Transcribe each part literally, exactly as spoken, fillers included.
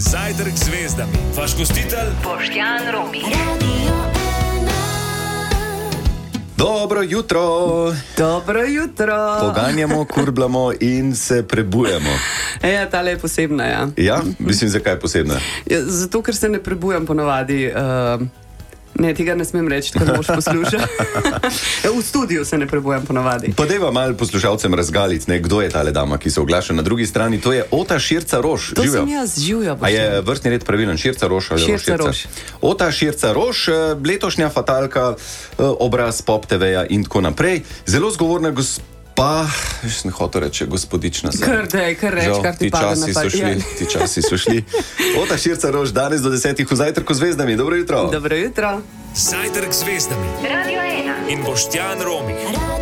Zajtrk z zvezdami. Vaš gostitelj Boštjan Romih. Dobro jutro. Dobro jutro. Poganjamo, kurbljamo in se prebujamo. Ja, tale je posebna, ja. Ja? Mislim, zakaj je posebna? Ja, zato, ker se ne prebujam ponovadi. Uh, ne, tega ne smem reči, ker mož posluša. V studiu se ne prebujam ponovadi. Pa deva malo poslušalcem razgalic, ne, kdo je tale dama, ki se oglaša na drugi strani. To je Ota Širca Roš. To Živjo. sem jaz, živjo. A je vrstni red pravilen? Širca Roš ali Širca Roš? Roš. Ota Širca Roš, letošnja fatalka, obraz Pop te veja in tako naprej. Zelo zgovorna gospa. Pa, še sem hotel reči, gospodična sem. Kar dej, kar reč, kar ti pade na pamet. ja. Ti časi so šli. Ota Širca Roš, danes do desetih v Zajtrku z zvezdami. Dobro jutro. Dobro jutro. Zajtrk z zvezdami. Radio ena. In Boštjan Romih.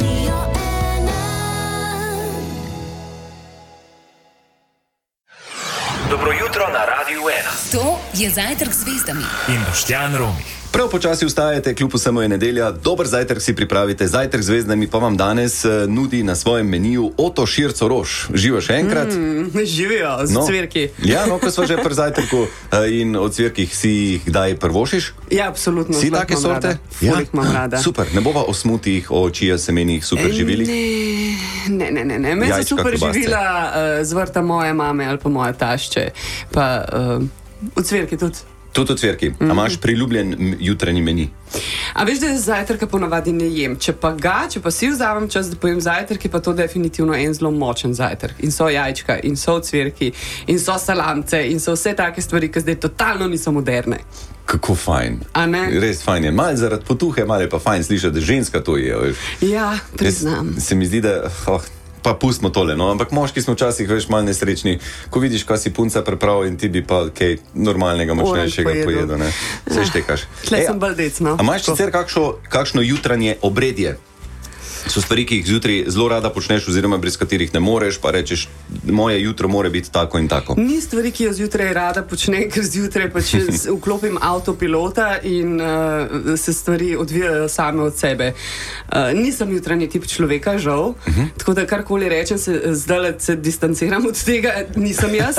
Dobro jutro na Radiu ena. To je Zajtrk z zvezdami. In Boštjan Romih. Prav počasi vstajate, kljub vsemu je nedelja, dober zajtrk si pripravite, Zajtrk z zvezdami pa vam danes uh, nudi na svojem meniju Oto Širco Roš. Živijo še enkrat? Mm, živijo, z No. cvirki. Ja, no, ko smo že pri zajtrku uh, in o cvirkih si jih kdaj prvošiš? Ja, absolutno. Si zelo take imam sorte? rada. Ful jih imam rada. Super, ne bova o smutih, o čija semenih, super živilih? Ne, ne, ne, ne. Meni Jajčka, so super klobasce. živila uh, z vrta moje mame ali pa moje tašče. Pa uh, v cvirki tudi. Tudi v cvirki. Mm. A imaš priljubljen m, jutranji meni? A veš, da jaz zajtrka ponavadi ne jem. Če pa ga, če pa si vzamem čas, da pojem zajtrk, je pa to definitivno en zelo močen zajtrk. In so jajčka, in so cvirki, in so salamce, in so vse take stvari, ki zdaj totalno niso moderne. Kako fajn. A ne? Res fajn je. Mal zaradi potuhe, mal je pa fajn slišati, da ženska to je. Veš. Ja, priznam. Jaz, se mi zdi, da... Oh, pa pustimo tole, no, ampak moški smo včasih veš malo nesrečni, ko vidiš, kaj si punca pripravil in ti bi pa kaj normalnega, močnejšega pojedel. pojedel, ne. Se štekaš. Tle sem bolj dec, no. A imaš sicer kakšno, kakšno jutranje obredje? So stvari, ki jih zjutraj zelo rada počneš oziroma brez katerih ne moreš, pa rečeš, moje jutro mora biti tako in tako. Ni stvari, ki jo zjutraj rada počnem, ker zjutraj pač vklopim avtopilota in uh, se stvari odvijajo same od sebe. Uh, nisem jutranji tip človeka, žal, uh -huh. tako da karkoli rečem, se zdaj se distanciram od tega, nisem jaz.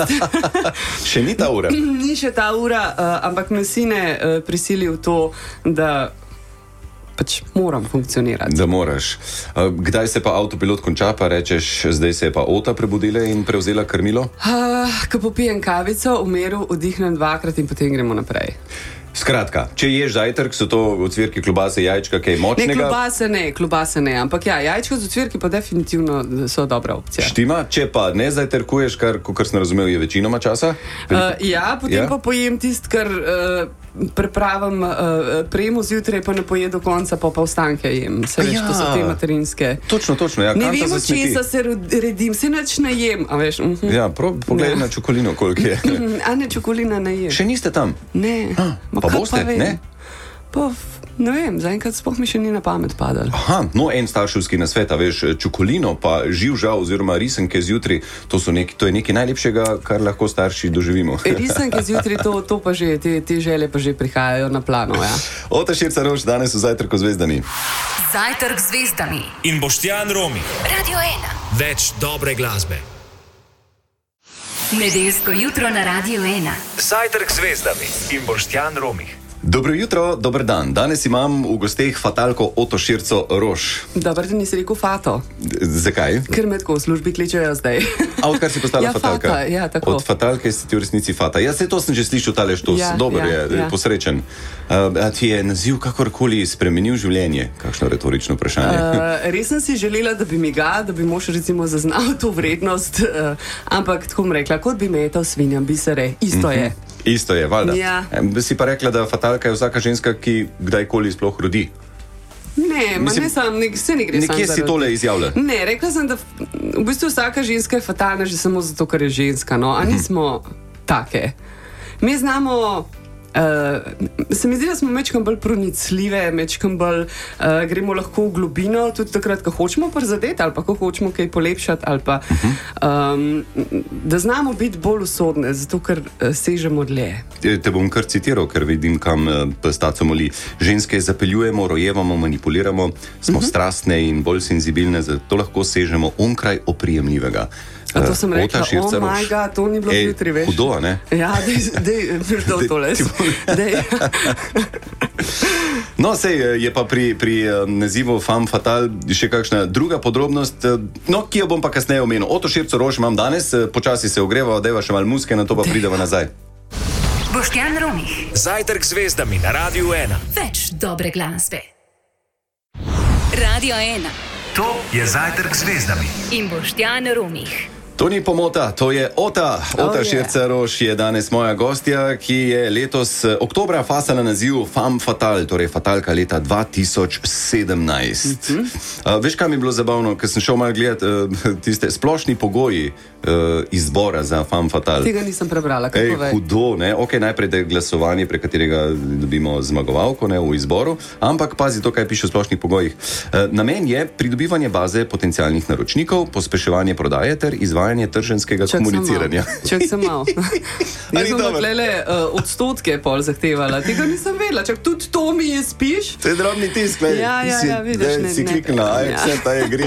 Še ni ta ura? Ni še ta ura, uh, ampak me sine uh, prisili v to, da pač moram funkcionirati. Da moraš. Kdaj se pa avtopilot konča, pa rečeš, zdaj se je pa Ota prebudila in prevzela krmilo? Uh, ko popijem kavico, umeru, vdihnem dvakrat in potem gremo naprej. Skratka, če ješ zajtrk, so to ocvirki, klobase, jajčka, kaj Ne, močnega? klobase ne, klobase ne, ampak ja, jajčko z ocvirki pa definitivno so dobra opcija. Štima, če pa ne zajtrkuješ, kar, kar sem razumel, je večinoma časa? Uh, ja, potem Ja? ja? pa pojem tist, kar uh, prepravim uh, premo zjutraj, pa ne poje do konca, pa pa ostanke jem. Se veš, Ja. to so te materinske. Točno, točno, ja. Ne kanta vem, za od smeti. česa se ro- redim, se nič ne jem, a veš. Uh -huh. Ja, prav, pogledaj Ja. na čokolino, koliko je. A ne, čokolina ne jem. Še niste tam? Ne. Ma pa kaj boste, vem? ne? Pa, ne vem, zaenkrat sploh mi še ni na pamet padalo. Aha, no en starševski nasvet, a veš, čokolino pa živžav oziroma risanke zjutraj, to, so nek, to je nekaj najlepšega, kar lahko starši doživimo. Risanke zjutraj, to, to pa že, te, te želje pa že prihajajo na plano, ja. Ota Širca Roš, danes v Zajtrku z zvezdami. Zajtrk z zvezdami. In Boštjan Romih. Radio ena. Več dobre glasbe. Nedeljsko jutro na Radio ena. Zajtrk z zvezdami. In Boštjan Romih. Dobro jutro, dober dan. Danes imam v gosteh fatalko Oto Širco Roš. Dobro, da nisi rekel fato, Zakaj? ker me tako v službi kličejo zdaj. A odkar si postala Ja, fatalka? fata, ja, tako. Od fatalke si ti v resnici fata. Ja, se to sem že slišal, tale štos. Ja, Dober ja, je, ja. posrečen. Uh, a ti je naziv kakorkoli spremenil življenje? Kakšno retorično vprašanje. Uh, res sem si želela, da bi mi ga, da bi mož recimo zaznal to vrednost, uh, ampak tako bom rekla, kot bi metal svinjam bisere, isto je. Isto je, valjda. Ja. Em, Si pa rekla, da fatalka je vsaka ženska, ki kdajkoli sploh rodi. Ne, ma Mislim, ne sam, ne, se ne gre sam Nekje si zaradi- tole izjavlja. Ne, rekla sem, da v bistvu vsaka ženska je fatalna že samo zato, ker je ženska, no, a nismo take. Mi znamo Uh, se mi zdi, da smo mečkam bolj pronicljive, mečkam bolj uh, gremo lahko v globino, tudi takrat, ko hočemo prizadeti ali pa ko hočemo kaj polepšati, ali pa um, da znamo biti bolj usodne, zato ker uh, sežemo dlje. Te bom kar citiral, ker vidim, kam uh, pestaco moli. Ženske zapeljujemo, rojevamo, manipuliramo, smo uh-huh. strastne in bolj senzibilne, zato lahko sežemo onkraj oprijemljivega. A to sem rekla, Ota Širca oh Roš. moj bog, to ni bilo Ej, jutri, veš. hudo, a ne? Ja, dej, dej, veš, da tole. Dej. No, sej je pa pri, pri eh, nazivu Femme Fatale še kakšna druga podrobnost, eh, no, ki jo bom pa kasneje omenil. Oto Širco Roš imam danes, eh, počasi se ogreva, deva še malo muske, na to pa prideva nazaj. Boštjan Romih. Zajtrk z zvezdami na Radiu ena. Več dobre glasbe. Radio ena. To je Zajtrk z zvezdami. In Boštjan Romih. To ni pomota, to je Ota. Ota Oh, yeah. Širca Roš je danes moja gostja, ki je letos eh, oktobra fasala naziv Femme Fatale, torej fatalka leta dva tisoč sedemnajst. Mm -hmm. uh, veš, kaj mi je bilo zabavno, ker sem šel malo gledati uh, tiste splošni pogoji uh, izbora za Femme Fatale. Tega nisem prebrala, kako Ej, povej. hudo, ne? Ok, najprej je glasovanje, prek katerega dobimo zmagovalko, ne, v izboru, ampak pazi to, kaj piše v splošnih pogojih. E, namen je pridobivanje baze potencialnih naročnikov, pospeševanje prodaje ter izvajanje trženskega komuniciranja. Čak sem mal. Ali Jaz sem dobro? odlele uh, odstotke pol zahtevala, tega nisem vedela, čak tudi to mi je spiš. To je drobni tisk, gledaj. Ja, ja, si, ja, vidiš, daj, ne, si ne. kliknila, aj, Ja. vse ta je gre.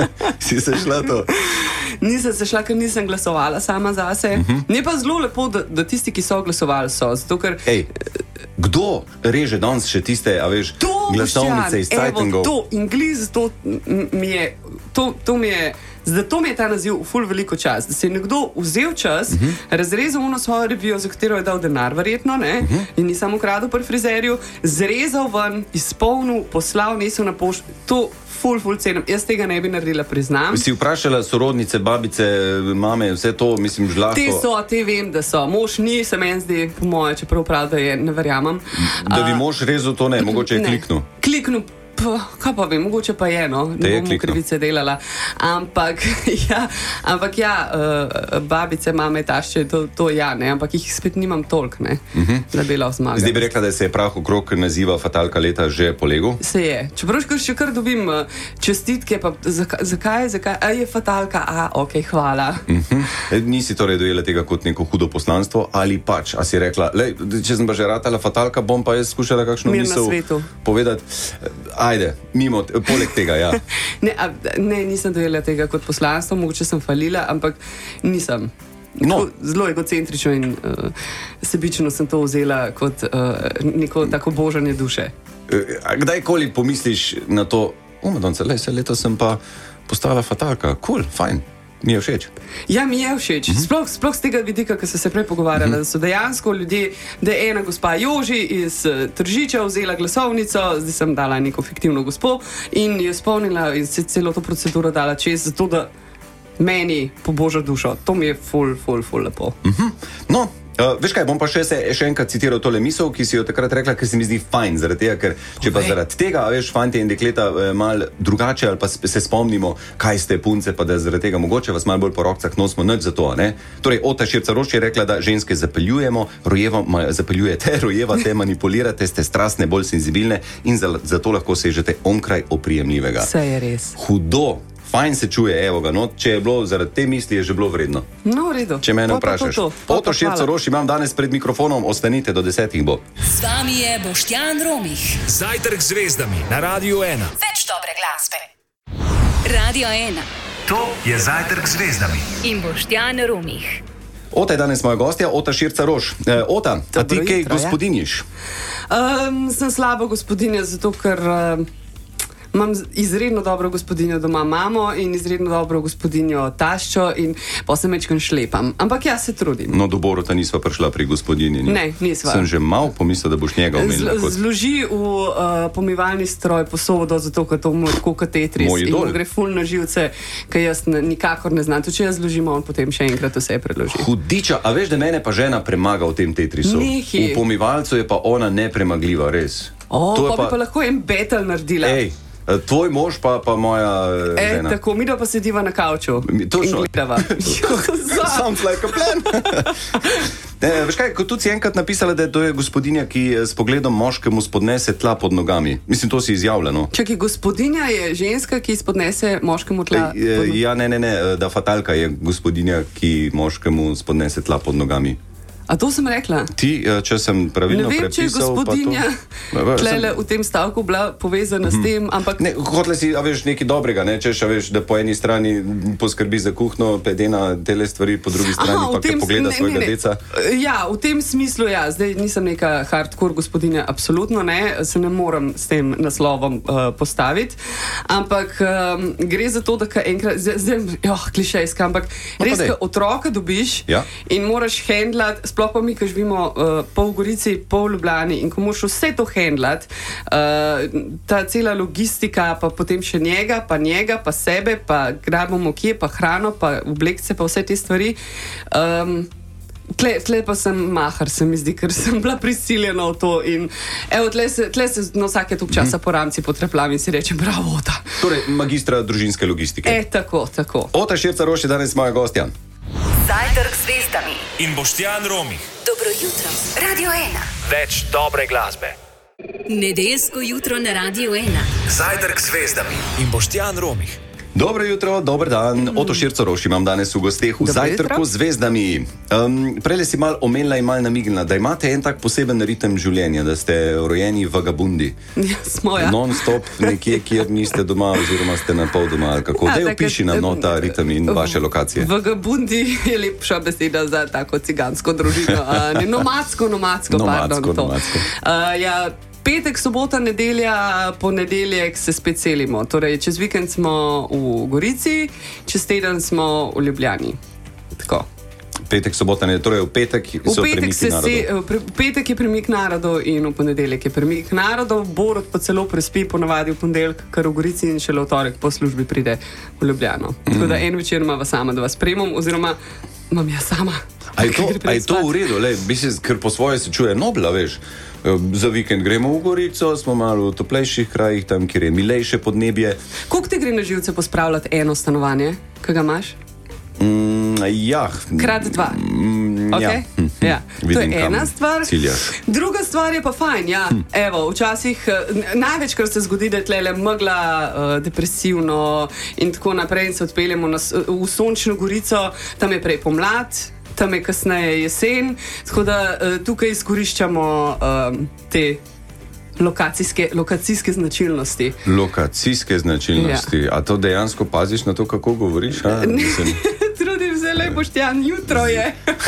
Si se šla to. Nisem se šla, ker nisem glasovala sama zase. Uh -huh. Je pa zelo lepo, da, da tisti, ki so glasovali, so. Zato, ker Ej, kdo reže danes še tiste, a veš, to, glasovnice iz Boštjan, evo, Zeitungov? to, Ingliz, to m- mi je, to, to mi je, zato mi je ta naziv ful veliko čas, da se je nekdo vzel čas, uh -huh. razrezal uno svojo revijo, za katero je dal denar, verjetno, ne, uh -huh. in ni samo ukradel pri frizerju, zrezal ven, izpolnil, poslal, nesel na pošto, to ful, ful cenim. Jaz tega ne bi naredila, priznam. Si vprašala sorodnice, babice, mame, vse to, mislim, žlahto. Te so, te vem, da so. Mož ni, se meni zdi, po moje, čeprav prav, da je, ne verjamem. Da bi mož rezal to, ne, mogoče je Ne. kliknil. Kliknil, p, kaj pa vem, mogoče pa je, no, Te je ne bom kliknil. krivice delala. Ampak ja, ampak ja uh, babice, mame, tašče, to, to ja, ne, ampak jih spet nimam toliko, ne, uh -huh. da bi lahko zmagal. Zdaj bi rekla, da se je prah okrog naziva fatalka leta že polegel. Se je. Čeprav še- še kar dobim uh, čestitke, pa zakaj, zakaj, zakaj, a je fatalka, a ok, hvala. Uh-huh. Nisi torej dojela tega kot neko hudo poslanstvo ali pač, a si rekla, lej, če sem pa že ratala fatalka, bom pa jaz skušala kakšno Mir na misel svetu. povedati. Ajde, mimo, t- poleg tega, ja. Ne, a, ne, nisem dojela tega kot poslanstvo, mogoče sem falila, ampak nisem. No. Tako zelo egocentrično in uh, sebično sem to vzela kot uh, neko tako božanje duše. A kdajkoli pomisliš na to, o, Madonca, lej, se leto sem pa postala fatalka, kul, cool, fajn, mi je všeč. Ja, mi je všeč. Mhm. Sploh, sploh z tega vidika, ki so se prej pogovarjali, da so dejansko ljudje, da je ena gospa Joži iz uh, Tržiča vzela glasovnico, zdaj sem dala neko fiktivno gospo in je spomnila in se celo to proceduro dala čez, zato da meni poboža dušo. To mi je ful, ful, ful lepo. Uh-huh. No, uh, veš kaj, bom pa še, se, še enkrat citiral tole misel, ki si jo takrat rekla, ker se mi zdi fajn, zaradi tega, ker če pa Povej. zaradi tega, a veš, fantje in dekleta eh, malo drugače ali pa sp- se spomnimo, kaj ste punce, pa da zaradi tega mogoče vas malo bolj po rokcah nosimo, nič za to, a ne? Torej, Ota Širca Roš je rekla, da ženske zapeljujemo, rojeva, ma, zapeljujete, rojevate, manipulirate, ste strastne, bolj senzibilne in za, zato lahko sežete onkraj oprijemljivega. Vse je res. Hudo, fajn se čuje, evo ga, no, če je bilo zaradi te misli, je že bilo vredno. No, v redu. Če mene Pa pa vprašaš. to, to. Pa Oto pa Širco hvala. Roš imam danes pred mikrofonom, ostanite do desetih bo. Z vami je Boštjan Romih. Zajtrk z zvezdami na Radiu ena. Več dobre glasbe. Radio ena. To je Zajtrk z zvezdami. In Boštjan Romih. Ota je danes moja gostja, Ota Širca Roš. E, Ota, a Dobro ti kaj jutro, ja. gospodinjiš? Um, sem slaba gospodinja, zato ker uh, imam z- izredno dobro gospodinjo doma, mamo in izredno dobro gospodinjo taščo in pa se mečkam šlepam. Ampak jaz se trudim. No, do Boruta nisva prišla pri gospodinji. Ne, nisva. Sem že mal pomislil, da boš njega omenila Zl kot... zloži v uh, pomivalni stroj posodo, zato ker to mu je tako kot tetris. Moj In idol. mu gre ful na živce, ki jaz ne, nikakor ne znam. Tudi če jaz zložim, on potem še enkrat vse preloži. Hudiča, a veš, da mene pa žena premaga v tem tetrisu? Nehi. V pomivalcu je pa ona nepremagljiva, res. O, To je pa bi pa lahko en betel naredila. Ej, tvoj mož pa, pa moja e, E, žena. tako, mi pa sediva na kavču Mi- točno. in gledava. Sounds like a plan. Ne, veš kaj, kot tudi si enkrat napisala, da je to je gospodinja, ki s pogledom moškemu spodnese tla pod nogami. Mislim, to si izjavljeno. Čakaj, gospodinja je ženska, ki spodnese moškemu tla. Ja, ne, ne, ne, da fatalka je gospodinja, ki moškemu spodnese tla pod nogami. A to sem rekla? Ti, če sem pravilno prepisal... Ne vem, če je gospodinja to... tlele v tem stavku bila povezana s tem, ampak... Ne, hotle si, a veš, nekaj dobrega, ne? Češ, a veš, da po eni strani poskrbi za kuhno, pedena tele stvari, po drugi strani Aha, pa tem... pogleda ne, svojega ne, ne. deca. Ja, v tem smislu, ja. Zdaj nisem neka hardcore gospodinja, absolutno ne, se ne morem s tem naslovom uh, postaviti, ampak um, gre za to, da ka enkrat, zdaj, joh, klišejska, ampak no, res, ka otroka dobiš ja. in moraš handlati, sploh pa mi, ko živimo uh, pol v Gorici, pol v Ljubljani in ko moraš vse to handlati, uh, ta cela logistika, pa potem še njega, pa njega, pa sebe, pa grabimo kje, pa hrano, pa oblekce, pa vse te stvari. Um, tle, tle pa sem mahar, se mi zdi, ker sem bila prisiljena v to in evo, tle se, tle se na vsake tok časa mm. po ramci potreplam in si rečem, bravo, Ota. Torej, magistra družinske logistike. E, tako, tako. Ota Širca-Roš je danes moja gostja. Zajtrk z zvezdami in Boštjan Romih. Dobro jutro, Radio ena. Več dobre glasbe. Nedeljsko jutro na Radio ena. Zajtrk z zvezdami in Boštjan Romih. Dobro jutro, dober dan. Oto Širca-Roš imam danes v gosteh v Zajtrku z zvezdami. Um, Prele si mal omenila in mal namignila, da imate en tak poseben ritem življenja, da ste rojeni vagabundi. Ja, smo, ja. Non-stop nekje, kjer niste doma oziroma ste na pol doma. Kako? Ja, daj opiši nam no, ta ritem in vaše lokacije. Vagabundi je lepša beseda za tako cigansko družino. Uh, ne, nomadsko, nomadsko, nomadsko, pardon. Nomadsko. Uh, ja, petek, sobota, nedelja, ponedeljek se spet selimo. Torej, čez vikend smo v Gorici, čez teden smo v Ljubljani. Tako. Petek, sobota, nedelja, torej v petek so premiki narodov. V petek je premik narodov in v ponedeljek je premik narodov. Borut pa celo prespi ponavadi v ponedeljek, kar v Gorici in šele v torek po službi pride v Ljubljano. Mm. Tako da en večer imava sama, da vas spremem, oziroma imam ja sama. A je to, a je to v redu? Lej, mislim, ker po svoje se čuje nobla, veš. Za vikend gremo v Gorico, smo malo v toplejših krajih, tam, kjer je milejše podnebje. Koliko te gre na živce pospravljati eno stanovanje, kaj ga imaš? Mm, ja. Krat dva. Mm, okay? ja. Ja. To je ena stvar. Ciljaš. Druga stvar je pa fajn, ja. Hm. Evo, včasih največkrat se zgodi, da je tlele megla, uh, depresivno in tako naprej in se odpeljemo na, v sončno Gorico, tam je prej pomlad, tam je kasneje jesen, tako da uh, tukaj izkoriščamo um, te lokacijske, lokacijske značilnosti. Lokacijske značilnosti. Ja. A to dejansko paziš na to, kako govoriš? A? Trudim se, le Boštjan, jutro je.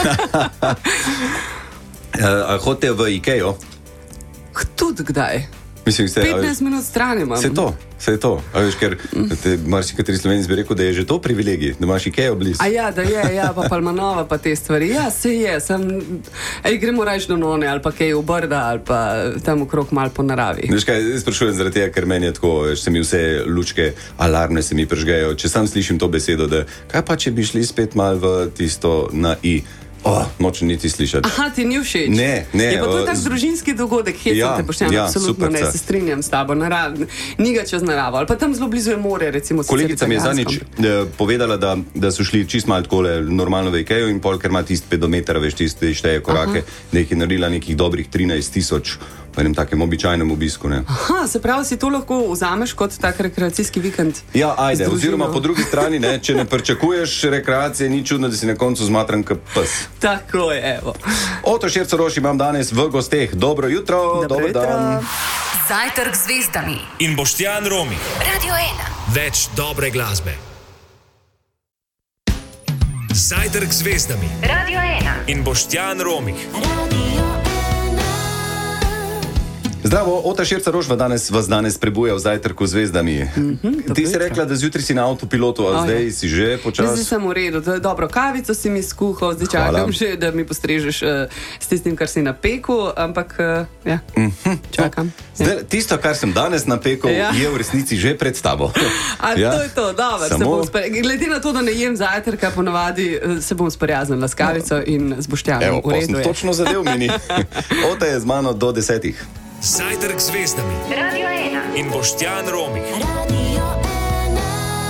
A hodite v Ikejo? Tudi kdaj? Mislim, ste, petnajst minut stran imam. Se to, se to. A veš, ker te marsikateri Slovenec bi rekel, da je že to privilegij, da imaš Ikejo blizu. A ja, da je, ja, pa Palmanova, pa te stvari. Ja, se je, sem, ej, gremo rajš do None, ali pa kaj v Brda, ali pa tam okrog mal po naravi. Veš kaj, sprašujem zaradi tega, ker meni je tako, veš, se mi vse lučke, alarmne se mi pržgejo, če sam slišim to besedo, da kaj pa, če bi šli spet mal v tisto na I. Oh, nočem niti slišati. Aha, ti ni všeč? Ne, ne. Je pa to tak z... družinski dogodek, hecam ja, te Boštjan, ja, absolutno super, ne, se strinjam s tabo, narav, ni ga čez naravo, ali pa tam zelo blizu je more, recimo. Kolegica mi je zadnjič eh, povedala, da, da so šli čist malo takole normalno v Ikejo in pol, ker ima tist pedometer, veš, tist šteje korake, aha, da jih je naredila nekih dobrih trinajst tisoč v enem takem običajnem obisku, ne. Aha, se pravi, si to lahko vzameš kot tak rekreacijski vikend? Ja, ajde, oziroma po drugi strani, ne, če ne pričakuješ rekreacije, ni čudno, da si na koncu zmatran kot pes. Tako je, evo. Oto Širca-Roš imam danes v gosteh. Dobro jutro, dober dan. Zajtrk z zvezdami in Boštjan Romih. Radio ena. Več dobre glasbe. Zajtrk z zvezdami. Radio ena. In Boštjan Romih. Zdravo, Ota Širca-Roš danes vas danes prebuja v Zajtrku z zvezdami. Mm-hmm, Ti si rekla, da zjutraj si na avtopilotu, a oh, zdaj ja. si že počas? Zdaj sem v redu, dobro, kavico si mi skuhal, zdaj čakam že, da mi postrežeš uh, s tistim, kar si napekel, ampak uh, ja, mm-hmm. čakam. No. Zdaj, ja. Tisto, kar sem danes napekel, ja. je v resnici že pred tabo. A ja. to je to, dobro. Samo... Glede na to, da ne jem zajtrka, ponavadi se bom sprijaznila s kavico no. in z Boštjanom. Evo, pa sem točno zadev meni. Ota je z mano do desetih. Zajtrk z zvezdami. Radio ena. In Boštjan Romih. Radio ena.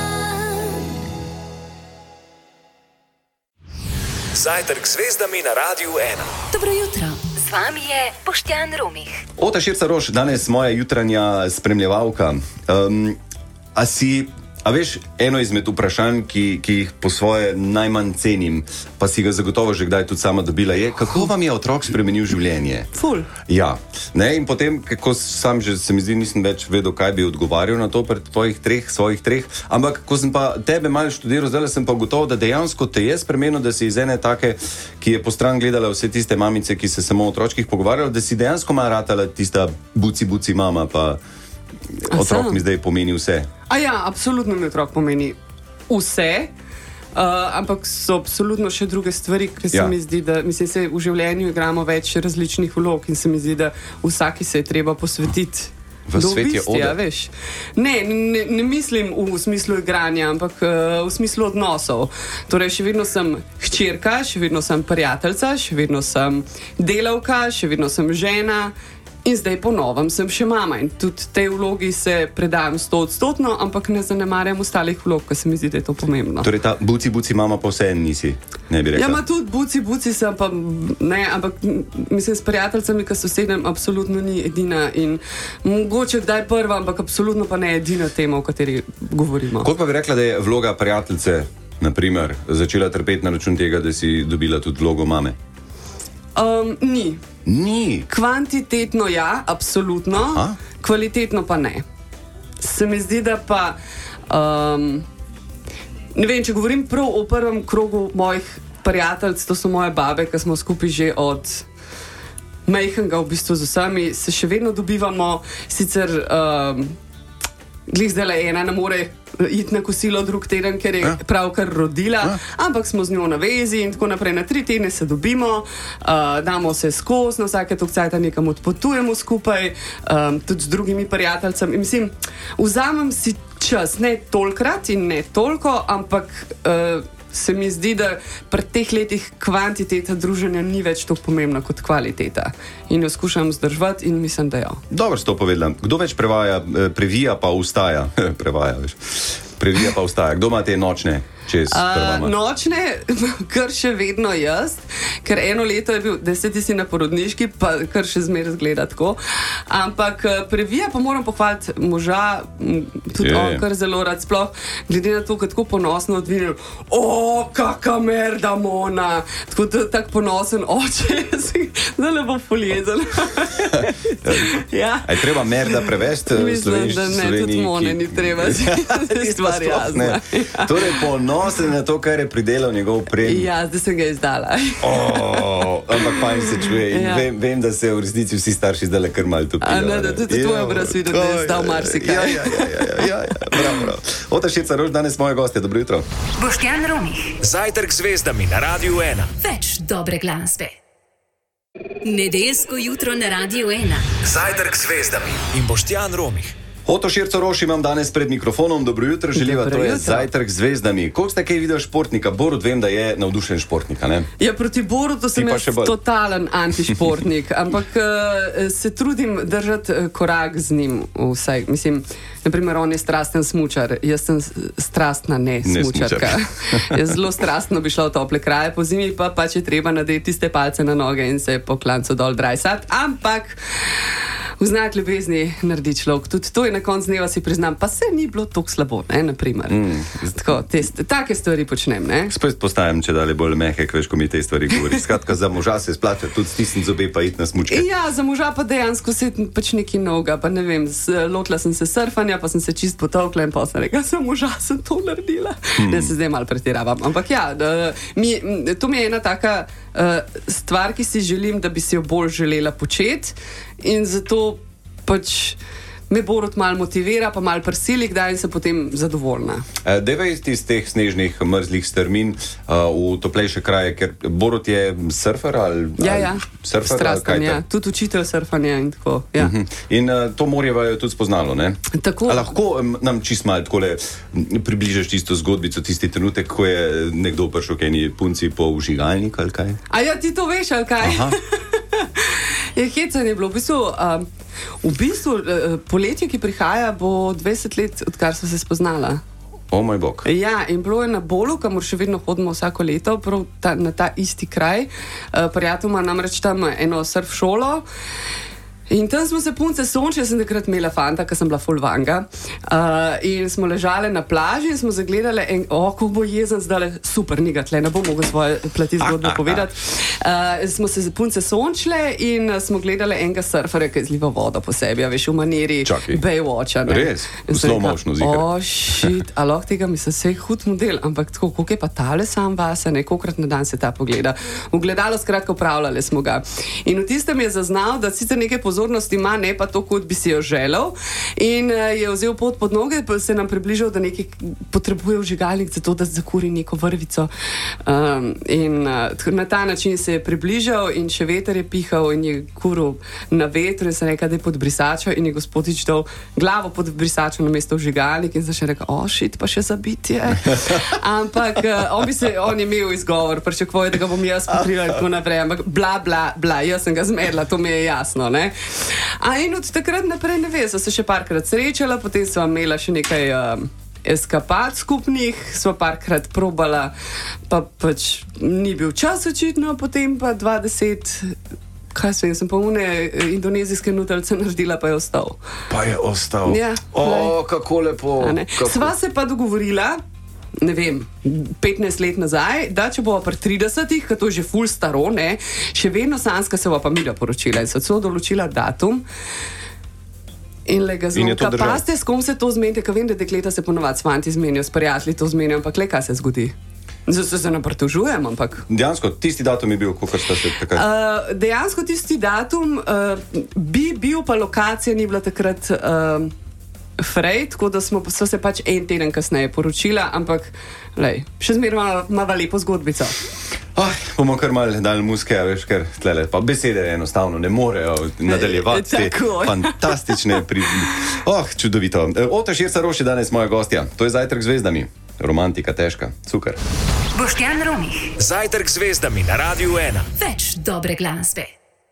Zajtrk z zvezdami na Radiu ena. Dobro jutro. Z vami je Boštjan Romih. Ota Širca-Roš, danes moja jutranja spremljevalka. Um, a si A veš, eno izmed vprašanj, ki, ki jih po svoje najmanj cenim, pa si ga zagotovo že kdaj tudi sama dobila, je, kako vam je otrok spremenil življenje? Ful. Ja, ne, in potem, ko sam že se mi zdi, nisem več vedel, kaj bi odgovarjal na to pred tvojih treh, svojih treh, ampak ko sem pa tebe malo študiral, zdaj sem pa gotovo, da dejansko te je spremenil, da si iz ene take, ki je po stran gledala vse tiste mamice, ki se samo o otročkih pogovarjala, da si dejansko malo ratala tista buci, buci mama, pa otrok mi zdaj pomeni vse. A ja, absolutno mi otrok pomeni vse, uh, ampak so absolutno še druge stvari, ker se Ja. mi zdi, da mislim, se v življenju igramo več različnih vlog in se mi zdi, da vsaki se je treba posvetiti. V do svet je obistja, oder. veš. Ne, ne, ne mislim v smislu igranja, ampak uh, v smislu odnosov. Torej, še vedno sem hčerka, še vedno sem prijateljica, še vedno sem delavka, še vedno sem žena. In zdaj po novem sem še mama in tudi tej vlogi se predajam sto odstotno, ampak ne zanemarjam ostalih vlog, ker se mi zdi, da je to pomembno. Torej ta buci, buci mama pa vse nisi, ne bi rekla. Ja, ma tudi buci, buci sem pa, ne, ampak mislim, s prijateljicami, ki sosedem, absolutno ni edina in mogoče kdaj prva, ampak absolutno pa ne edina tema, o kateri govorimo. Koliko pa bi rekla, da je vloga prijateljice, na primer, začela trpeti na račun tega, da si dobila tudi vlogo mame? Um, ni. Ni. Kvantitetno ja, absolutno, Aha. kvalitetno pa ne. Se mi zdi, da pa, um, ne vem, če govorim prav o prvem krogu mojih prijateljic, to so moje babe, ki smo skupaj že od majhnega v bistvu z vsemi, se še vedno dobivamo, sicer um, glih zdaj le ena ne more iti na kosilo drug teden, ker je Ja. pravkar rodila, Ja. ampak smo z njo na vezi in tako naprej. Na tri tedne se dobimo, uh, damo se skozi, na vsake toliko cajta nekam odpotujemo skupaj, um, tudi z drugimi prijateljicami. In mislim, vzamem si čas, ne tolikrat in ne toliko, ampak uh, se mi zdi, da pri teh letih kvantiteta druženja ni več tako pomembna kot kvaliteta. In jo skušam zdržati in mislim, da jo. Dobro si to povedala. Kdo več prevaja, eh, previja pa ustaja? Prevaja, veš. Previja pa ustaja. Kdo ima te nočne čez Uh, uh, nočne, kar še vedno jaz, ker eno leto je bil, da se ti si na porodniški, pa kar še zmeraj zgleda tako. Ampak eh, previja pa moram pohvaliti moža, m, tudi Je, on je. kar zelo rad, sploh glede na to, kako ponosno odvinil. O, kaka merda mona! Tako da tak ponosen oče, zdaj ne bo foljezen. Ja. A je treba merda prevesti v Mislim, slovenščini? da ne, tudi mone ni treba, Res pa stvar sploh jasna. ne. Torej ponosen na to, kar je pridelal njegov prej. Ja, zdaj sem ga izdala. Oh, ampak fajn se čuje in Ja. vem, vem, da se v resnici vsi starši zdaj le kar malo topijo. A ne, da tudi tvoj obraz vidi, da je zdal marsikaj. Ja, ja, ja, ja, ja, ja, ja, prav, prav. Ota Šeca Rož, danes moje gostje, dobro jutro. Boštjan Romih. Zajtrk z zvezdami na Radiu ena. Več dobre glasbe. Nedeljsko jutro na Radiu ena. Zajtrk z zvezdami in Boštjan Romih. Oto Širco Roš imam danes pred mikrofonom, dobro jutro, želiva, Dobro to je jutro. Zajtrk z zvezdami. Koliko ste kaj videli športnika? Borut, vem, da je navdušen športnik, a ne? Ja, proti Borutu sem pa jaz še bolj. totalen antišportnik, ampak uh, se trudim držati uh, korak z njim. Vsaj. Mislim, naprimer, on je strasten smučar, jaz sem s- strastna ne Ne smučarka. Jaz zelo strastno bi šla v tople kraje, po zimi pa pač je treba nadeti tiste palce na noge in se po klancu dol drajsati, ampak v znak ljubezni naredi človek. Tudi to je na koncu dneva, si priznam, pa se ni bilo tako slabo, ne, naprimer. Mm. Tako, te, take stvari počnem, ne. Spet postajam če dalje bolj mehek, veš, ko mi te stvari govori. Skratka, za moža se splača tudi stisniti zobe pa iti na smučke. Ja, za moža pa dejansko se pač nekaj novega, pa ne vem, s- lotila sem se surfanja, pa sem se čist potolkla in pa sem rekla, za moža sem to naredila. Hmm. Ne, se zdaj malo pretiravam, ampak ja, da, mi, m, to mi je ena taka uh, stvar, ki si želim, da bi si jo bolj želela početi in zato pač me Borut malo motivira, pa malo prisili, kdaj in se potem zadovoljna. Uh, Dejvaj iz teh snežnih, mrzlih strmin uh, v toplejše kraje, ker Borut je surfer ali, Ja, ali ja, surfer ali kaj strasten, ja. ta? Tudi učitelj surfanja in tako. Ja. Mhm. In uh, to morje je tudi spoznalo, ne? Tako. A lahko um, nam čist malo takole m, približaš tisto zgodbico, tisti trenutek, ko je nekdo prišel k eni punci po vžigalnik ali kaj? A ja, ti to veš, ali kaj? Aha. Je hecanje bilo. V bistvu, um, v bistvu uh, poletje, ki prihaja, bo dvajset let, odkar so se spoznala. O moj bog. Ja, in bilo je na Bolu, kamor še vedno hodimo vsako leto, prav ta, na ta isti kraj. Uh, Prijatelj ima namreč tam eno surf šolo. In tam smo se punce sončili, sem takrat imela fanta, ker sem bila full vanga. Uh, in smo ležali na plaži in smo zagledali, en, o, kako bo jezen zdaj, super, niga tle, ne bom mogla svoje plati zgodbe povedati. Uh, smo se punce sončile in smo gledali enega surferja, ki je zlival vodo po sebi, a veš, v maniri Baywatcha. Res? V slow motionu ziher. O, shit, a lahko tega mislim, se je hud model, ampak tako, koliko je pa tale sam vase, nekokrat na dan se ta pogleda. V gledalo skratka upravljali smo ga. In v tistem je zaznal, da sicer nekaj pozornosti ima, ne pa to, kot bi si jo želel. In uh, je vzel pot pod noge, pa se nam približal, da nekaj potrebuje vžigalnik za to, da zakuri neko vrvico. Um, in uh, na ta način se je približal in še veter je pihal in je kuril na vetru in se nekaj, da je pod brisačo in je gospodič dal glavo pod brisačo na mesto vžigalnik in se še rekel, o, šit, pa še zabitje. Ampak uh, on bi se, on je imel izgovor, pričakoval, da ga bom jaz pokrila in tako naprej, ampak bla, bla, bla, jaz sem ga zmedla, to mi je jasno, ne. A in od takrat naprej ne ve, so se še parkrat srečala, potem sva imela še nekaj uh, eskapad skupnih, sva parkrat probala, pa pač ni bil čas očitno, potem pa dvajset, kaj sem, sem pa une indonezijske nutelce naredila, pa je ostal. Pa je ostal. Ja, o, kako lepo. Kako... Sva se pa dogovorila, ne vem, petnajst let nazaj, da če bova pri tridesetih, ker to je že ful staro, ne, še vedno sanska se bova pa mila poročila in so celo določila datum. In le ga znoka, paste, s kom se to zmenite, ker vem, da dekleta se ponovadi s fanti zmenijo, s prijatelji to zmenijo, ampak le, kaj se zgodi? Zato se ne pritožujem, ampak... Dejansko, tisti datum je bil, kakor sta se takrat... Uh, dejansko tisti datum uh, bi bil, pa lokacija ni bila takrat... Uh, Frej, tako da smo so se pač en teden kasneje poročila, ampak lej, še zmeraj ima lepo zgodbico. Oh, bomo kar malo dali muske, veš, ker tlele, pa besede enostavno ne morejo nadaljevati te fantastične približbe. Oh, čudovito. Ota Širca Roš je danes moja gostja. To je Zajtrk z zvezdami. Romantika težka. Cukar. Boštjan Romih. Zajtrk z zvezdami na Radiu ena. Več dobre glasbe.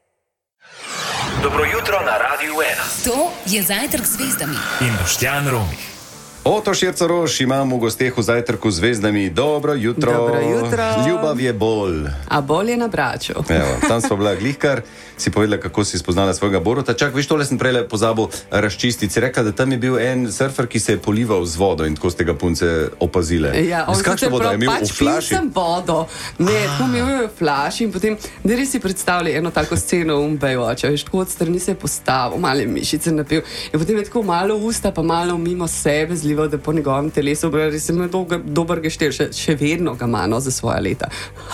Dobro jutro na Radiu ena. To je Zajtrk z zvezdami. In Boštjan Romih. Oto Širca Roš imam v gosteh v Zajtrku z zvezdami. Dobro jutro. Dobro jutro. Ljubav je bolj. A bolj je na braču. Evo, tam smo bila glihkar, si povedala, kako si spoznala svojega Boruta. Čak, viš, tole sem prej pozabil razčistiti. Si rekla, da tam je bil en surfer, ki se je polival z vodo in tako ste ga punce opazile. Ja, on se voda, prav, pač pil sem vodo. Ne, tako imel je v flaši in potem, da res si predstavljali eno tako sceno v Baywatcha, veš, tako od strani se je postavil, male mišice napil in potem je tako malo usta, pa malo mimo sebe zlival, da po njegovem telesu, res je dober, dober geštel, še, še vedno ga mano za svoja leta.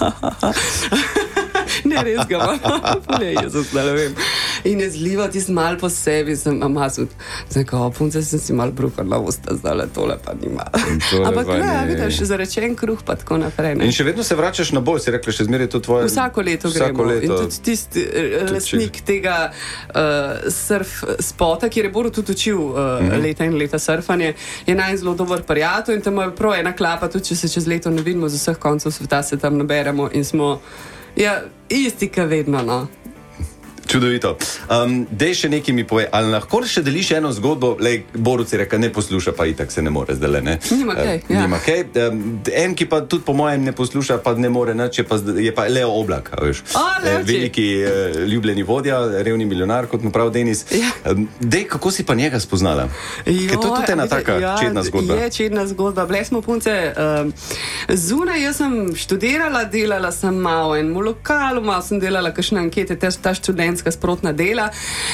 Ne, res ga ima. Ne, jaz ne vem. In je zlival tisti mal po sebi, sem masud. Zdaj, ko punce sem si mal brukal na usta, zdaj tole pa nima. Ampak ne, vidiš, zarečen kruh pa tako naprej. Ne? In še vedno se vračaš na bolj, si rekla, še zmeraj to tvoje... Vsako leto Vsako gremo. Leto. In tudi tisti lastnik tega uh, surf spota, kjer je Borut tudi učil uh, mm-hmm. leta in leta surfanje, je naj zelo dober prijatelj in tam je prav ena klapa, tudi če se čez leto ne vidimo, z vseh koncev sveta se tam naberemo in smo ja, isti, ka vedno, no. Čudovito. Um, dej še nekaj mi pove, ali lahko še deliš eno zgodbo, lej, Borut si reka, ne posluša, pa itak se ne more zdaj, ne? Nima kaj, uh, ja. Nima kaj. Um, en, ki pa tudi po mojem ne posluša, pa ne more nič, je pa, je pa Leo Oblak, veš. O, veliki uh, ljubljeni vodja, revni milijonar, kot mu prav Denis. Ja. Um, dej, kako si pa njega spoznala? Jo, ker to je tudi ena taka ja, čedna zgodba. Je čedna zgodba. Bile smo punce um, zunaj, jaz sem študirala, delala sem malo in v lokalu, malo sem delala kakšne ankete, ta, ta študent sprotna dela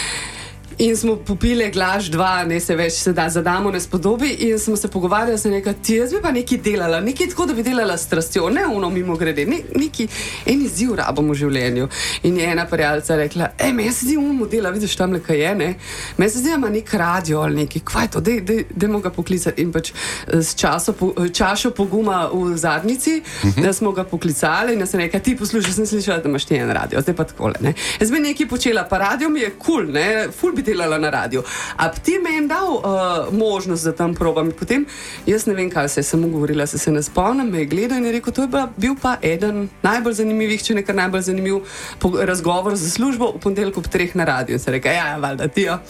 in smo popile glaž dva, ne se več se da zadamo ne spodobi in smo se pogovarjali se nekaj, ti jaz bi pa nekaj delala, nekaj tako, da bi delala s strastjo, ne ono mimo grede, ne, neki en izziv rabom v življenju. In je ena prijateljica rekla, ej, meni se zdi umu dela, vidiš tam le kaj je, ne? Meni se zdi, da ima nek radio ali neki, kvaj to, dej, dej, dejmo ga poklicati. In pač s časo, čašo poguma v zadnjici, uh-huh. da smo ga poklicali in da se nekaj, ti poslušaj, sem slišala, da imaš ti en radio, zdaj pa takole, ne? Jaz bi nekaj počela, pa radio mi je kul, cool, ne? Ful bi delala na radiju. A ti me je dal uh, možnost, da tam probam. Potem, jaz ne vem, kaj se je samo govorila, se se ne spomnim, me je gledal in je rekel, to je bila, bil pa eden najbolj zanimivih, če nekaj najbolj zanimiv razgovor za službo v ponedeljku ob treh na radiju. In se rekel, ja, valjda ti jo.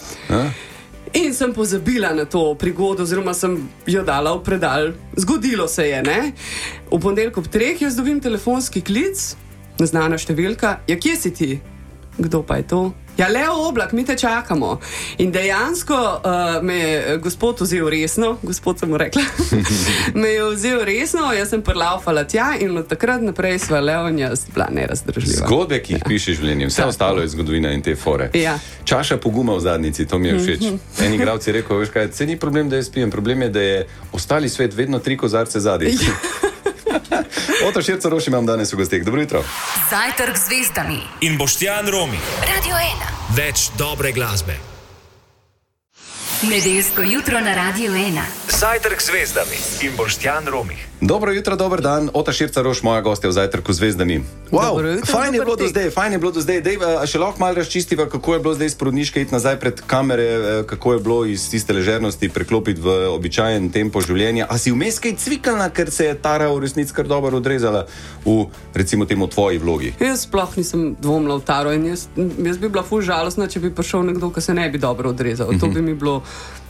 In sem pozabila na to prigodo, oziroma sem jo dala v predal. Zgodilo se je, ne? V ponedeljku ob treh jaz dobim telefonski klic, neznana številka, ja, kje si ti? Kdo pa je to? Ja, Leo Oblak, mi te čakamo. In dejansko uh, me je gospod vzel resno, gospod sem mu rekla, me je vzel resno, jaz sem prlaufala tja in od takrat naprej sva Leo in jaz bila nerazdržljiva. Zgodbe, ki jih ja. pišeš v življenju, vse ostalo je zgodovina in te fore. Ja. Čaša poguma v zadnjici, to mi je všeč. En igralec je rekel, veš kaj, se ni problem, da jaz pijem, problem je, da je ostali svet vedno tri kozarce zadnji. Oto Širca Roš imam danes v gosteh. Dobro jutro. Zajtrk z zvezdami In Boštjan Romih. Radio ena. Več dobre glasbe. Nedeljsko jutro na Radio ena. Zajtrk z zvezdami in Boštjan Romih. Dobro jutro, dober dan. Ota Širca Roš, moja gostja v Zajtrku z zvezdami. Wow, jutro, fajn je bilo do tek. zdaj, fajn je bilo do zdaj. Dej, a še lahko malo razčistiva, kako je bilo zdaj iz porodniške iti nazaj pred kamere, kako je bilo iz tiste ležernosti preklopiti v običajen tempo življenja. A si vmes kaj cvikalna, ker se je Tara v resnici kar dobro odrezala v, recimo temu, tvoji vlogi? Jaz sploh nisem dvomila v Taro in jaz, jaz bi bila ful žalostna, če bi prišel nekdo, ki se ne bi dobro odrezal. Mm-hmm. To bi mi bilo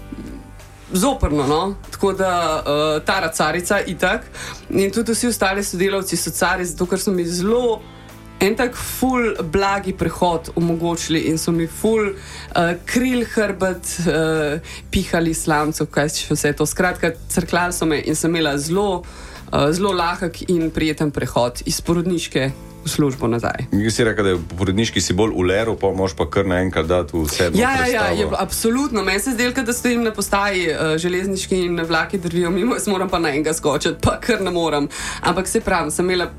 zoprno, no? Tako da uh, Tara carica itak in tudi vsi ostali sodelavci so cari, zato ker so mi zelo en tak ful blagi prehod omogočili in so mi ful uh, kril hrbet, uh, pihali slamcev, kaj še vse to. Skratka, crkljali so me in sem imela zelo, uh, zelo lahek in prijeten prehod iz porodniške v službo nazaj. Mi si rekel, da je v porodniški si bolj v leru, pa moš pa kar naenkrat dati v sedmo Ja, ja, ja, predstavo. je, absolutno. Meni se zdelo, da stojim na postaji uh, železniški in vlaki drvijo mimo, jaz moram pa na enega skočiti, pa kar ne moram. Ampak se pravim, sem imela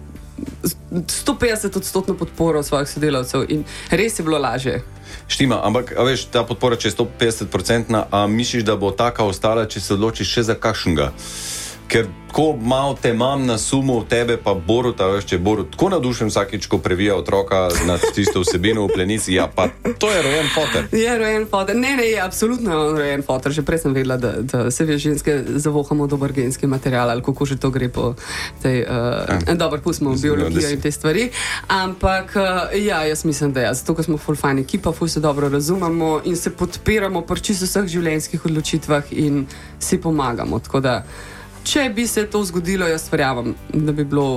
sto petdeset odstotno podporo svojih sodelavcev in res je bilo lažje. Štima, ampak a veš, ta podpora, če je sto petdeset procentna, a misliš, da bo taka ostala, če se odločiš še za kakšnega? Ker tako malo te imam na sumu tebe pa Boruta, veš, če je Borut tako nadušen vsakič, ko previja otroka nad tisto vsebino v plenici, ja pa to je rojen foter. Je rojen foter. Ne, ne, je absolutno rojen foter. Že prej sem vedela, da, da se ve ženske zavohamo dober genski material ali kako že to gre po tej, uh, dobro, pustimo biologijo in te stvari. Ampak, uh, ja, jaz mislim, da ja, zato, ker smo ful fajn ekipa, ful se dobro razumemo in se podpiramo pri čisto vseh življenjskih odločitvah in si pomagamo. Tako da če bi se to zgodilo, jaz verjamem, da bi bilo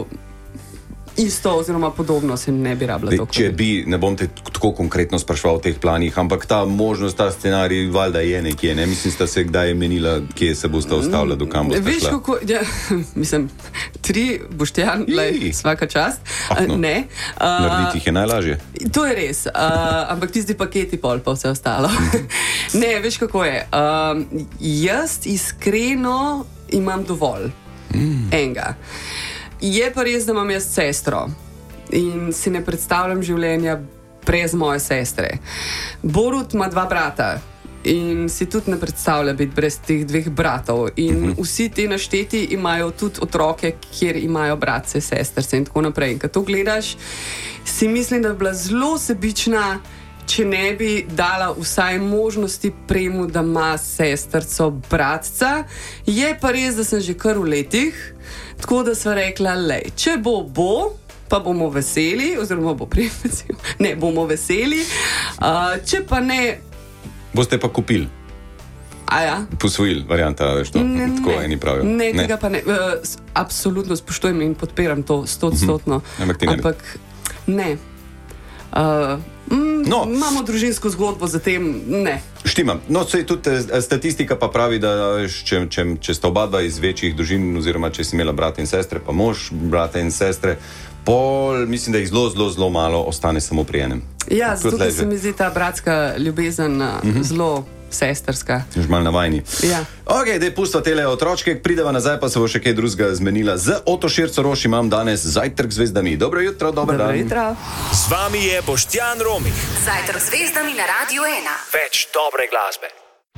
isto oziroma podobno, se ne bi rabila to. Če bi, ne bom te tako konkretno spraševal o teh planih, ampak ta možnost, ta scenarij, valjda je nekje, ne? Mislim, sta se kdaj menila, kje se boste ostavila, do kam boste Veš, šla? kako, ja, mislim, tri Boštjan, lej, svaka čast. Ah, no. Ne. Narediti jih je najlažje. To je res, uh, ampak tisti paketi pol pa vse ostalo. Ne, veš kako je. Um, jaz iskreno imam dovolj mm. enega. Je pa res, da imam jaz sestro in si ne predstavljam življenja brez moje sestre. Borut ima dva brata in si tudi ne predstavlja biti brez teh dveh bratov in mm-hmm. vsi ti našteti imajo tudi otroke, kjer imajo bratce, sestrce in tako naprej. In ko to gledaš, si mislim, da bi bila zelo sebična, če ne bi dala vsaj možnosti premu, da ima sestrco bratca. Je pa res, da sem že kar v letih, tako da sva rekla, lej, če bo, bo, pa bomo veseli, oziroma bo prijemen, ne, bomo veseli, uh, če pa ne... Boste pa kupili. A ja? Posvojili, varianta, veš to, ne, tako ne, eni pravijo. Ne, tega pa ne. Uh, absolutno spoštujem in podpiram to stotstotno. Mm-hmm. Ampak ne. Uh, mm, no. Imamo družinsko zgodbo, zatem ne. Štima. No, sej tudi statistika pa pravi, da če, če, če sta oba dva iz večjih družin, oziroma če si imela brata in sestre, pa mož, brata in sestre, pol, mislim, da jih zelo, zelo, zelo malo ostane samo pri enem. Ja, zato da se mi zdi ta bratska ljubezen mm-hmm. zelo sestrska. Že malo navajni. Ja. Ok, dej pustva tele otročke, prideva nazaj, pa se bo še kaj drugega zmenila. Z Oto Širco Roš imam danes Zajtrk z zvezdami. Dobro jutro, dober Dobro dan. jutro. Z vami je Boštjan Romih. Zajtrk z zvezdami na Radio ena. Več dobre glasbe.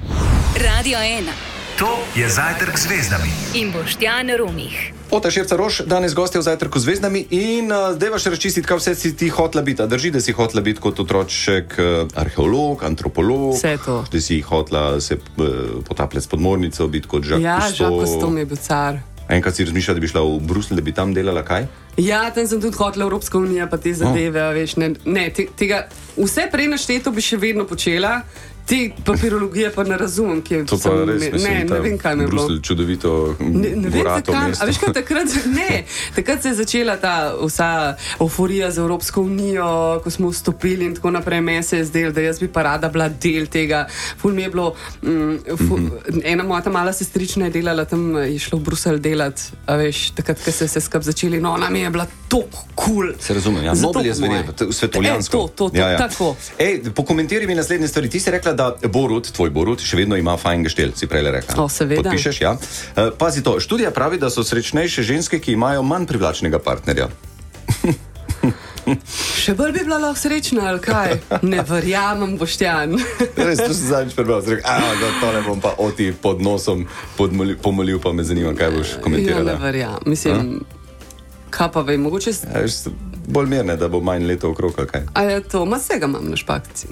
Radio ena. To je Zajtrk z zvezdami In Boštjan Romih. Ota Širca Roš, danes gostja v Zajtrku z zvezdami in uh, zdaj vaš razčistiti, kaj vse si ti hotla biti. A drži, da si hotla biti kot otroček uh, arheolog, antropolog? Vse to. Da si hotla se uh, potapljati s podmornico, biti kot Jacques Ja, Cousteau? Jacques Cousteau mi je bil car. Enkrat si razmišljala, da bi šla v Bruselj, da bi tam delala kaj? Ja, tam sem tudi hotela Evropska unija, pa te zadeve, oh. veš, ne, ne te, tega, vse prej našteto bi še vedno počela, Te papirologije pa ne razumem, kje To pa res ne, mislim, ne vem, kaj me je bilo. Bruselj čudovito Ne, ne vem, gorato zakaj. mesto. A veš, kaj takrat, ne, takrat se je začela ta vsa euforija z Evropsko unijo, ko smo vstopili in tako naprej. Meni se je zdelo, da jaz bi pa rada bila del tega. Ful mi je bilo, mm, ful, mm -hmm. ena moja ta mala sestrična je delala tam, je šla v Bruselj delat, a veš, takrat, ko se je vse skup začeli, no, ona mi je bila toliko kul. Cool. Se razumem, ja, Zato Nobel je po moje. zvenel, svetovljansko. E, to, to, to, ja, ja. tako. Ej, pokomentiraj mi naslednje stvari. Ti si rekla, da Borut, tvoj Borut, še vedno ima fajn geštel, si prej rekla. O, seveda. Podpišeš, ja. Uh, pazi to, študija pravi, da so srečnejše ženske, ki imajo manj privlačnega partnerja. Še bolj bi bila lahko srečna, ali kaj? Ne verjamem, Boštjan. Res, to sem zadnjič prebral, sem rekel, da tole bom pa oti pod nosom podmolil, pomolil, pa me zanima, kaj boš komentirala. Ja, ne verjamem. Mislim, kaj pa vem, mogoče... Ja, veš, bolj mirne, da bo manj leto okrog, ali kaj? A je to, ma vsega imam na špakci.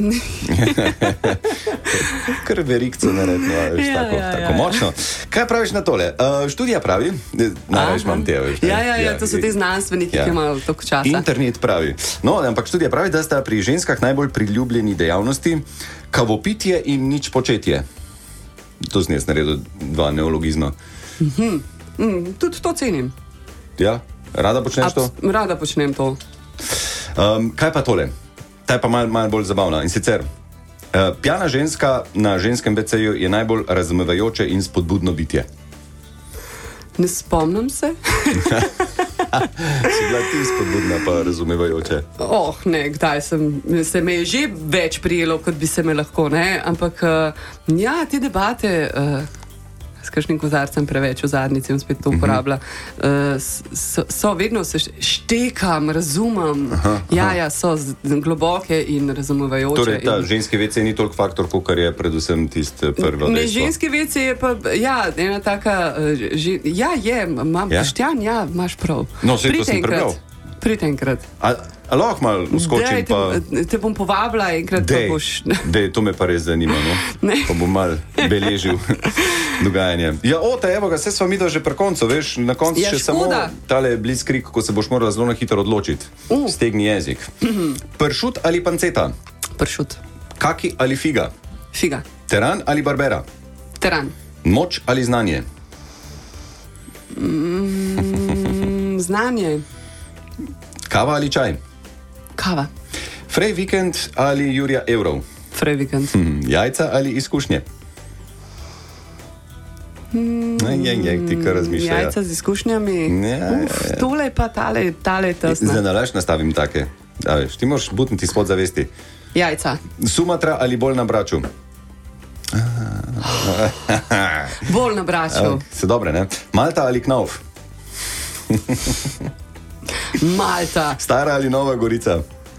Kar verikco naredno, veš, Ja, tako, ja, tako ja. močno. Kaj praviš na tole? Uh, študija pravi, največ Aha. imam te, veš. ne? Ja, ja, ja, to so ti znanstveniki, Ja. ki imajo toliko časa. Internet pravi. No, ampak študija pravi, da sta pri ženskah najbolj priljubljeni dejavnosti kavopitje in nič početje. To sem jaz naredil dva neologizma. Mm, tudi to cenim. Ja, rada počneš to? Abs- rada počnem to. Um, kaj pa tole? Ta je pa malo mal bolj zabavna. In sicer, uh, pjana ženska na ženskem veceju je najbolj razumevajoče in spodbudno bitje. Ne spomnim se. Si bila ti spodbudna pa razumevajoče. Oh, ne, kdaj sem, se me je že več prijelo, kot bi se me lahko, ne, ampak uh, ja, te debate uh, s kakšnim kozarcem preveč v zadnjici in spet to uporablja, uh, so, so vedno se štekam, razumem, aha, ja, ja, so z, globoke in razumevajoče. Torej, ta in, ženski vece ni toliko faktor, kot je predvsem tisti prvo ne, dejstvo. ženski vece je pa, ja, ena taka, uh, že, ja, je, imam, Ja? Boštjan, ja, imaš prav. No, saj to Pridi sem enkrat, prebral. pridi enkrat. A, a lahko malo uskočim, Dej, te, pa... te bom povabila enkrat, Dej, pa boš... dej, to me pa res zanima, no? Ne. Pa bom mal beležil dogajanje. Ja, ota, evo ga, se sva midva že pri koncu, veš, na koncu Ja, še samo škoda. tale blitzkrieg, ko se boš morala zelo na hitro odločiti. Uh. Stegni jezik. Pršut ali panceta? Pršut. Kaki ali figa? Figa. Teran ali barbera? Teran. Moč ali znanje? Mm, znanje. Kava ali čaj? Kava. Frej vikend ali Jurija evrov? Frej vikend. Hm, jajca ali izkušnje? Aj, aj, aj, ti kar razmišljaš. Jajca z izkušnjami. Ja, Uf, ja, ja. tole pa tale, tale Zdaj tesna. nalaž nastavim take. A veš, ti moraš butniti spod zavesti. Jajca. Sumatra ali bolj na braču? Bolj na braču. Se dobre, ne? Malta ali Knauf? Malta. Stara ali Nova Gorica?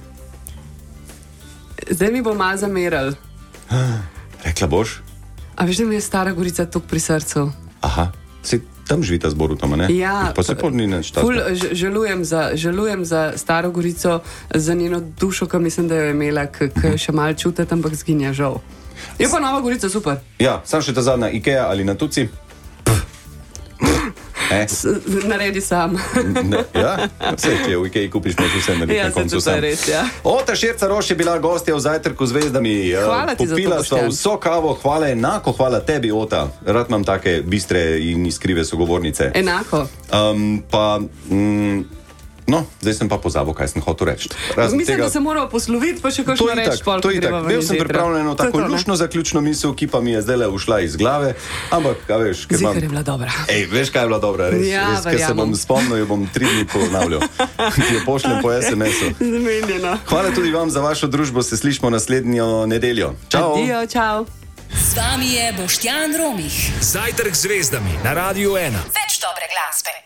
Zdaj mi bo malo zameral. Rekla boš? A veš, da mi je Stara Gorica tok pri srcu? Aha, si tam živita z Borutom, ne? Ja, Pa se pol ni nič ful, tasno. ž- žalujem, za, žalujem za Staro Gorico, za njeno dušo, ki mislim, da jo je imela, ki jo še malo čutiti, ampak zginja žal. Je pa Nova Gorica super. Ja, sam še ta zadnja, Ikea ali Natuci? Eh? S, naredi sam. Ne, ja, vse, če v Ikei kupiš, moraš vse narediti Ja, na saj koncu to je sam. res, ja. Ota Šerca Roš je bila gostja v Zajtrku z zvezdami. Eh, Hvala ti za to, Popila sva Boštjan. vso kavo, hvala enako, hvala tebi, Ota. Rad imam take bistre in iskrive sogovornice. Enako. Um, pa, mm, no, zdaj sem pa pozabil, kaj sem hotel reči. Razen Mislim, tega- da se moramo posloviti, pa še To kakšno je reči. itak, to je itak. Bil sem pripravljen na tako lušno zaključno misel, ki pa mi je zdaj ušla iz glave, ampak, a veš, ker imam... Zikar je bila dobra. Ej, veš, kaj je bila dobra, res, Ja, res ker se verjamem. bom spomnil, jo bom tri dni ponavljal. Ti jo pošljem po es em esu. Zamenjeno. Hvala tudi vam za vašo družbo, se slišmo naslednjo nedeljo. Čau! Adijo, čau. Z vami je Boštjan Romih. Zajtrk z zvezdami na Radiu ena. Več dobre glasbe.